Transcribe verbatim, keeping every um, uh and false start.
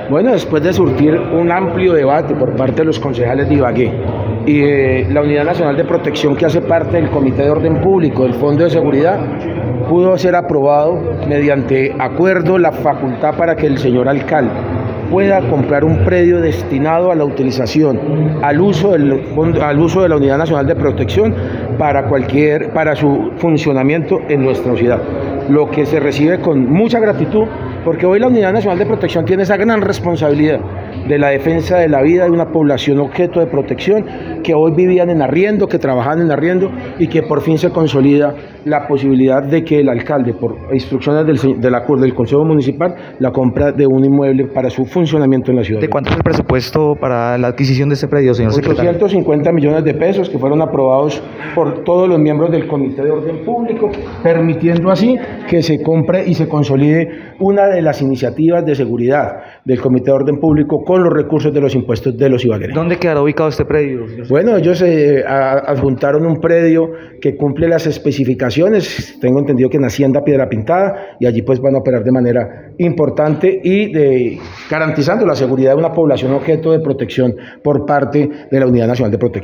Bueno, después de surtir un amplio debate por parte de los concejales de Ibagué y eh, la Unidad Nacional de Protección, que hace parte del Comité de Orden Público del Fondo de Seguridad, pudo ser aprobado mediante acuerdo la facultad para que el señor alcalde pueda comprar un predio destinado a la utilización, al uso del fondo, al uso de la Unidad Nacional de Protección para cualquier, para su funcionamiento en nuestra ciudad, lo que se recibe con mucha gratitud, porque hoy la Unidad Nacional de Protección tiene esa gran responsabilidad de la defensa de la vida de una población objeto de protección, que hoy vivían en arriendo, que trabajaban en arriendo, y que por fin se consolida la posibilidad de que el alcalde, por instrucciones del, del acuerdo del Consejo Municipal, la compra de un inmueble para su funcionamiento en la ciudad. ¿De cuánto es el presupuesto para la adquisición de este predio, señor secretario? ochocientos cincuenta millones de pesos que fueron aprobados por todos los miembros del Comité de Orden Público, permitiendo así que se compre y se consolide una de las iniciativas de seguridad del Comité de Orden Público con los recursos de los impuestos de los ibaguereños. ¿Dónde quedará ubicado este predio, señor? Bueno, ellos eh, adjuntaron un predio que cumple las especificaciones, tengo entendido que en Hacienda Piedra Pintada, y allí pues van a operar de manera importante y de, garantizando la seguridad de una población objeto de protección por parte de la Unidad Nacional de Protección.